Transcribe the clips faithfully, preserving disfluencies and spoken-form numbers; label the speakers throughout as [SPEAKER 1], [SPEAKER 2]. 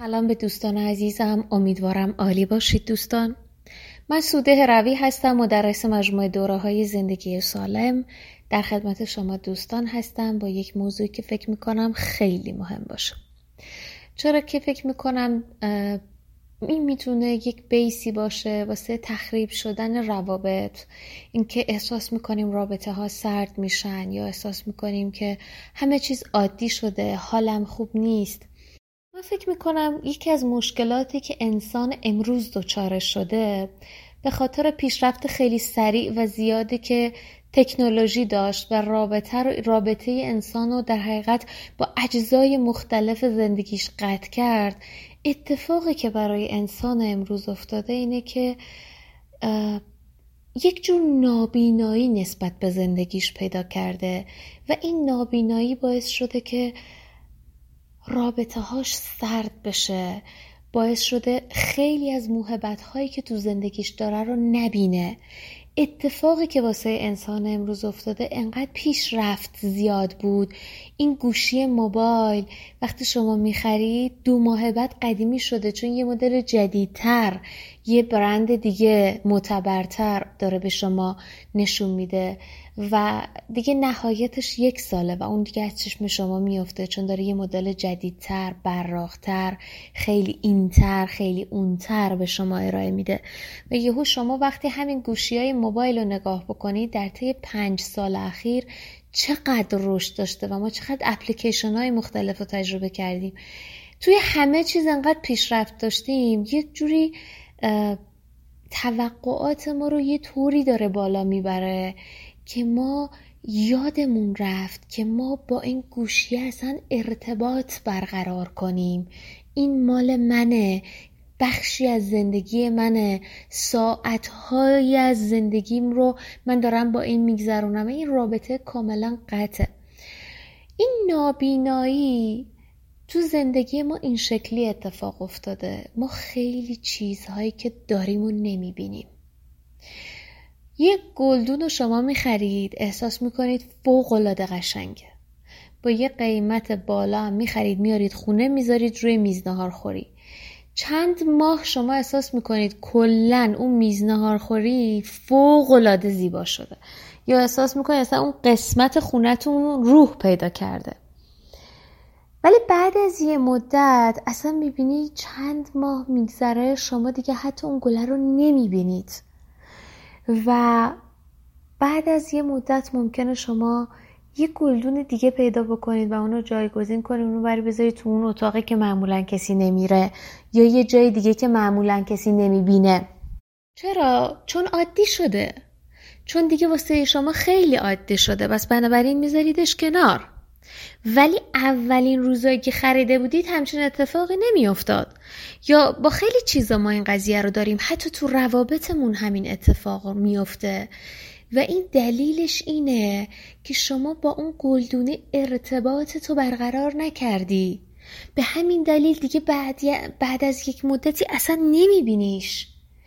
[SPEAKER 1] سلام به دوستان عزیزم، امیدوارم عالی باشید دوستان. من سوده روی هستم، مدرس مجموعه دوره‌های زندگی سالم. در خدمت شما دوستان هستم با یک موضوعی که فکر میکنم خیلی مهم باشه. چرا که فکر میکنم این میتونه یک بیسی باشه واسه تخریب شدن روابط، اینکه احساس میکنیم رابطه ها سرد میشن یا احساس میکنیم که همه چیز عادی شده، حالم خوب نیست. من فکر میکنم یکی از مشکلاتی که انسان امروز دچارش شده به خاطر پیشرفت خیلی سریع و زیادی که تکنولوژی داشت و رابطه رابطه انسان رو در حقیقت با اجزای مختلف زندگیش قطع کرد. اتفاقی که برای انسان امروز افتاده اینه که یک جور نابینایی نسبت به زندگیش پیدا کرده و این نابینایی باعث شده که رابطه هاش سرد بشه، باعث شده خیلی از موهبت هایی که تو زندگیش داره رو نبینه. اتفاقی که واسه انسان امروز افتاده انقدر پیشرفت زیاد بود. این گوشی موبایل وقتی شما میخرید دو ماه بعد قدیمی شده، چون یه مدل جدیدتر، یه برند دیگه معتبرتر داره به شما نشون میده و دیگه نهایتش یک ساله و اون دیگه از چشم شما میفته، چون داره یه مدل جدیدتر، براقتر، خیلی اینتر، خیلی اونتر به شما ارائه میده. و یهو شما وقتی همین گوشی‌های موبایل رو نگاه بکنید در طی پنج سال اخیر چقدر رشد داشته و ما چقدر اپلیکیشن های مختلف رو تجربه کردیم. توی همه چیز انقدر پیشرفت داشتیم، یه جوری توقعات ما رو یه طوری داره بالا میبره که ما یادمون رفت که ما با این گوشی اصلا ارتباط برقرار کنیم. این مال منه، بخشی از زندگی منه، ساعت‌های از زندگیم رو من دارم با این میگذرونم. این رابطه کاملا قطعه. این نابینایی تو زندگی ما این شکلی اتفاق افتاده. ما خیلی چیزهایی که داریم رو نمیبینیم. یک گلدون رو شما میخرید، احساس میکنید فوق‌العاده قشنگه، با یه قیمت بالا هم میخرید، میارید خونه، میذارید روی میز ناهارخوری. چند ماه شما احساس میکنید کلن اون میز ناهارخوری فوق‌العاده زیبا شده، یا احساس میکنید اصلا اون قسمت خونتون روح پیدا کرده. ولی بعد از یه مدت اصلا میبینید چند ماه میگذره شما دیگه حتی اون گله رو نمیبینید و بعد از یه مدت ممکنه شما یه گلدون دیگه پیدا بکنید و اونو جایگزین کنید، اونو بری بذارید تو اون اتاقی که معمولا کسی نمیره یا یه جای دیگه که معمولا کسی نمیبینه. چرا؟ چون عادی شده، چون دیگه واسه شما خیلی عادی شده، بس بنابراین میذاریدش کنار. ولی اولین روزایی که خریده بودید همچین اتفاقی نمی افتاد. یا با خیلی چیزا ما این قضیه رو داریم، حتی تو روابطمون همین اتفاق می افته و این دلیلش اینه که شما با اون گلدونه ارتباط تو برقرار نکردی. به همین دلیل دیگه بعد, بعد از یک مدتی اصلا نمی بینیش.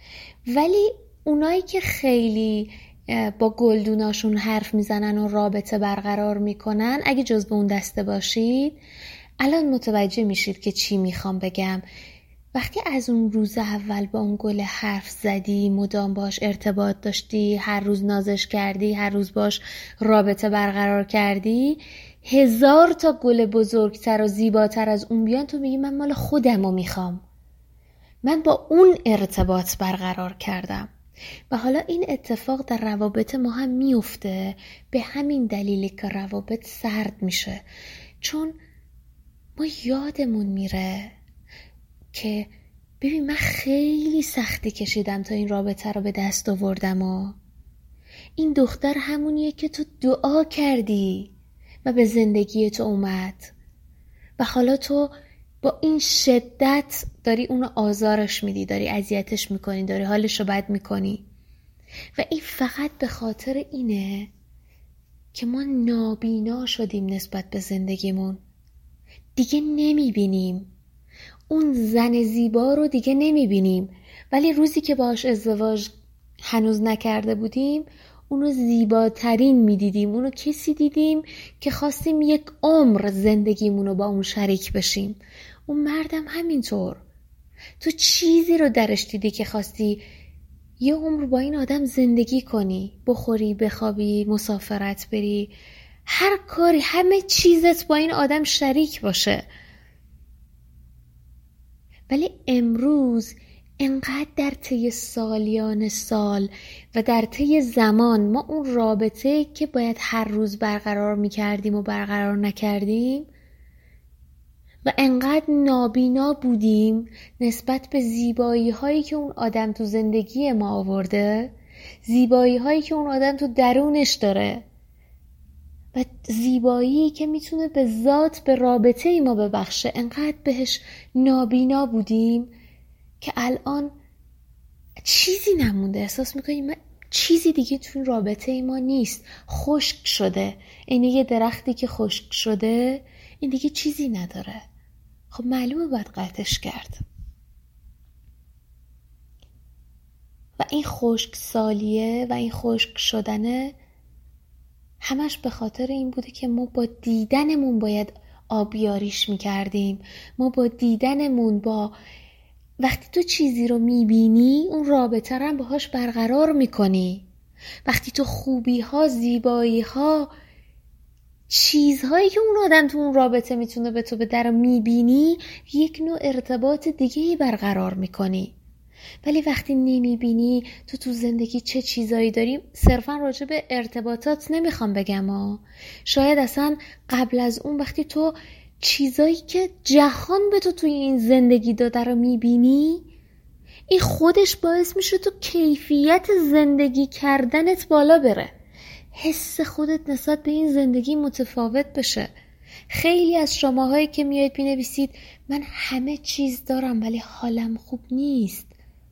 [SPEAKER 1] ولی اونایی که خیلی با گلدوناشون حرف میزنن و رابطه برقرار میکنن، اگه جزو اون دسته باشید الان متوجه میشید که چی میخوام بگم. وقتی از اون روز اول با اون گل حرف زدی، مدام باش ارتباط داشتی، هر روز نازش کردی، هر روز باش رابطه برقرار کردی، هزار تا گل بزرگتر و زیباتر از اون بیان، تو میگی من مال خودمو میخوام، من با اون ارتباط برقرار کردم. و حالا این اتفاق در روابط ما هم میفته، به همین دلیلی که روابط سرد میشه، چون ما یادمون میره که ببین من خیلی سختی کشیدم تا این رابطه رو به دست آوردم و این دختر همونیه که تو دعا کردی و به زندگی تو اومد و حالا تو با این شدت داری اونو آزارش میدی، داری اذیتش میکنی، داری حالشو بد میکنی. و این فقط به خاطر اینه که ما نابینا شدیم نسبت به زندگیمون. دیگه نمیبینیم اون زن زیبا رو، دیگه نمیبینیم. ولی روزی که باهاش ازدواج هنوز نکرده بودیم اونو زیباترین میدیدیم. اونو کسی دیدیم که خواستیم یک عمر زندگیمونو با اون شریک بشیم. اون مردم همینطور. تو چیزی رو درش دیدی که خواستی یه عمر با این آدم زندگی کنی، بخوری، بخوابی، مسافرت بری، هر کاری، همه چیزت با این آدم شریک باشه. ولی امروز انقدر در طی سالیان سال و در طی زمان ما اون رابطه که باید هر روز برقرار میکردیم و برقرار نکردیم و انقدر نابینا بودیم نسبت به زیبایی هایی که اون آدم تو زندگی ما آورده، زیبایی هایی که اون آدم تو درونش داره و زیبایی که میتونه به ذات به رابطه ما ببخشه، انقدر بهش نابینا بودیم که الان چیزی نمونده. احساس میکنیم چیزی دیگه تو رابطه ما نیست، خشک شده. این یه درختی که خشک شده این دیگه چیزی نداره. خب معلومه باید قطعش کرد. و این خشک سالیه و این خشک شدنه همش به خاطر این بوده که ما با دیدنمون باید آبیاریش میکردیم. ما با دیدنمون، با وقتی تو چیزی رو میبینی اون رابطه رو هم باهاش برقرار میکنی. وقتی تو خوبی ها، زیبایی ها، چیزهایی که اون آدم تو اون رابطه میتونه به تو بده رو میبینی، یک نوع ارتباط دیگه‌ای برقرار میکنی. ولی وقتی نمیبینی تو تو زندگی چه چیزایی داری، صرفا راجع به ارتباطات نمیخوام بگم ها، شاید اصلا قبل از اون وقتی تو چیزایی که جهان به تو توی این زندگی داده رو میبینی، این خودش باعث میشه تو کیفیت زندگی کردنت بالا بره، حس خودت نسبت به این زندگی متفاوت بشه. خیلی از شماهایی که میایید بنویسید من همه چیز دارم ولی حالم خوب نیست،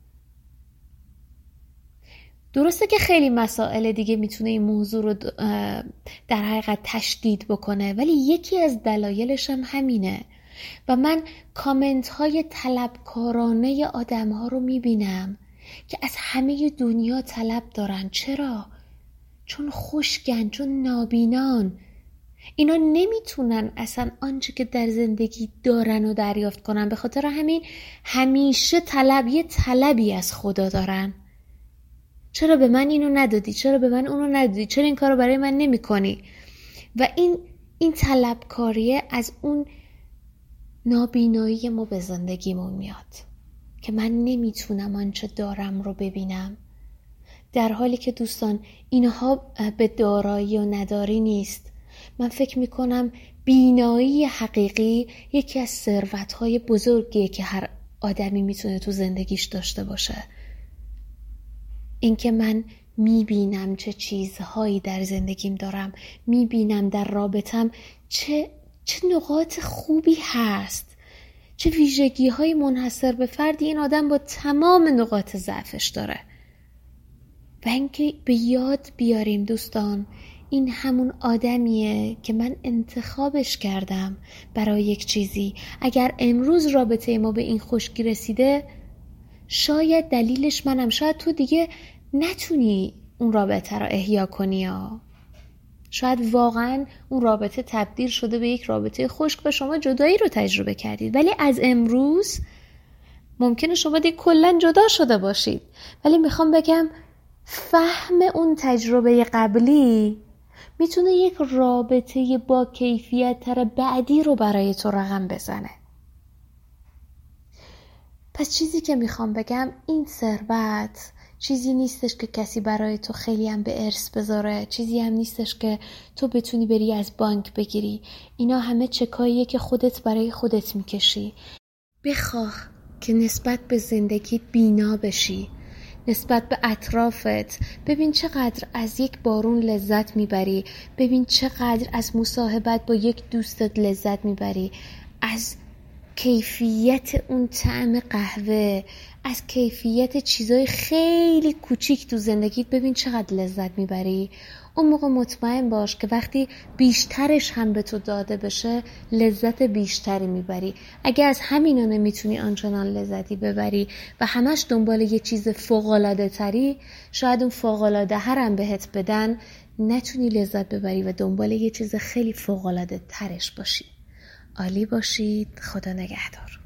[SPEAKER 1] درسته که خیلی مسائل دیگه میتونه این موضوع رو در حقیقت تشدید بکنه، ولی یکی از دلایلش هم همینه. و من کامنت های طلبکارانه آدم ها رو میبینم که از همه دنیا طلب دارن. چرا؟ چون خشکن، چون نابینان. اینا نمیتونن اصلا آنچه که در زندگی دارن و دریافت کنن. به خاطر همین همیشه طلب، یه طلبی از خدا دارن. چرا به من اینو ندادی؟ چرا به من اونو ندادی؟ چرا این کارو برای من نمی کنی؟ و این این طلبکاریه از اون نابینایی ما به زندگیمون میاد که من نمیتونم آنچه دارم رو ببینم، در حالی که دوستان اینها به دارایی و نداری نیست. من فکر میکنم بینایی حقیقی یکی از ثروت‌های بزرگیه که هر آدمی میتونه تو زندگیش داشته باشه. این که من میبینم چه چیزهایی در زندگیم دارم، میبینم در رابطم چه چه نقاط خوبی هست، چه ویژگی های منحصر به فردی این آدم با تمام نقاط ضعفش داره. و اینکه به یاد بیاریم دوستان این همون آدمیه که من انتخابش کردم برای یک چیزی. اگر امروز رابطه ما به این خشکی رسیده، شاید دلیلش منم، شاید تو دیگه نتونی اون رابطه رو احیا کنی یا شاید واقعا اون رابطه تبدیل شده به یک رابطه خشک و شما جدایی رو تجربه کردید. ولی از امروز ممکنه شما دیگه کلا جدا شده باشید، ولی میخوام بگم فهم اون تجربه قبلی میتونه یک رابطه با کیفیت تر بعدی رو برای تو رقم بزنه. پس چیزی که میخوام بگم، این ثروت چیزی نیستش که کسی برای تو خیلی هم به ارث بذاره، چیزی هم نیستش که تو بتونی بری از بانک بگیری. اینا همه چکاییه که خودت برای خودت میکشی. بخواه که نسبت به زندگیت بینا بشی، نسبت به اطرافت. ببین چقدر از یک بارون لذت میبری، ببین چقدر از مصاحبت با یک دوستت لذت میبری، از کیفیت اون طعم قهوه، از کیفیت چیزای خیلی کوچیک تو زندگیت ببین چقدر لذت میبری. اون موقع مطمئن باش که وقتی بیشترش هم به تو داده بشه لذت بیشتری میبری. اگه از همینا نمیتونی آنچنان لذتی ببری و همش دنبال یه چیز فوق‌العاده تری، شاید اون فوق‌العاده هرم بهت بدن نتونی لذت ببری و دنبال یه چیز خیلی فوق‌العاده ترش باشی. عالی باشید. خدا نگهدار.